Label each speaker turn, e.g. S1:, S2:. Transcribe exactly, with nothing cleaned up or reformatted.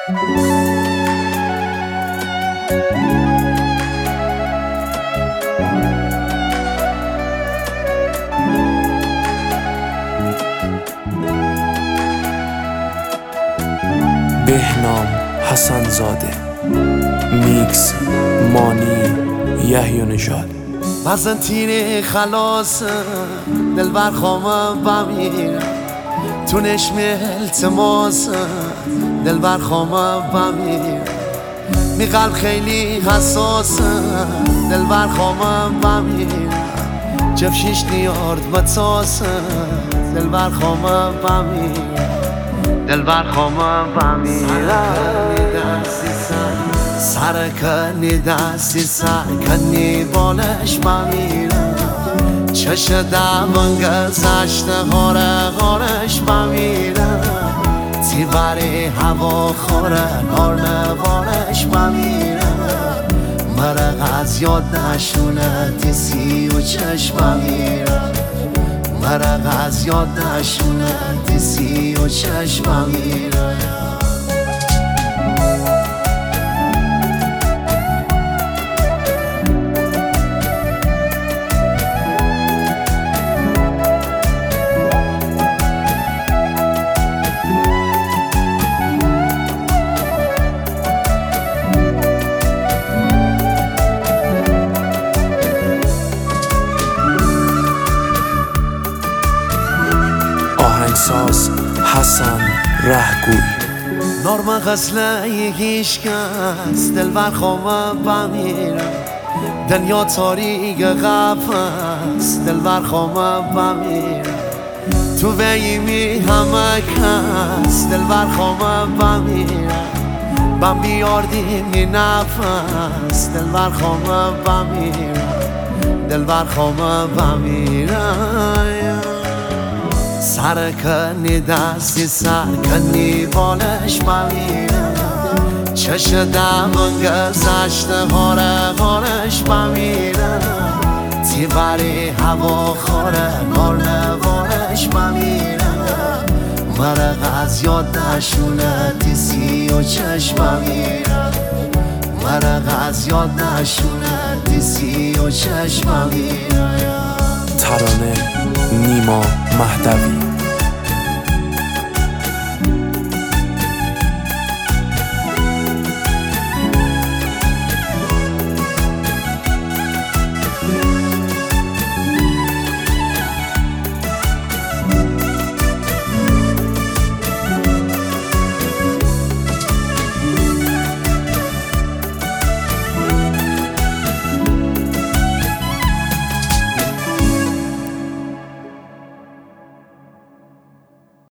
S1: بهنام حسن زاده، میکس مانی یحیی نژاد.
S2: بزنتین خلاص دلبر خوامم بمیرم، تو نشم التماس دلبر خوامم بمیرم، می قلب خیلی حساس دلبر خوامم بمیرم، جفشیش نیارد متاس دلبر خوامم بمیرم، دلبر خوامم بمیرم. سرکنی دستی سرکنی بالش بمیرم، چش دمون گذشته غاره غارش بمیرم، تیوری هوا خوره کار نوارش بمیرم، مرق از یاد نشونه دیسی و چشم بمیرم، مرق از یاد نشونه دیسی و چشم بمیرم.
S1: آهنگساز حسن رهگوی.
S2: نرم غزله یکیش کس دلبر خوامم بمیرم، دنیا تاریک قفص دلبر خوامم بمیرم، تو ویمی همه کس دلبر خوامم بمیرم، بم بیاردیم می نفس دلبر خوامم بمیرم، دلبر خوامم بمیرم. سرکنی دستی سرکنی بالش بمیرم، چش دمون گذشته غاره غارش بمیرم، تیوری هوا خوره کار نوارش بمیرم، مرق از یاد نشونه دیسی و چشم بمیرم، مرق از یاد نشونه دیسی و چشم بمیرم.
S1: ترانه نیما مهدوی.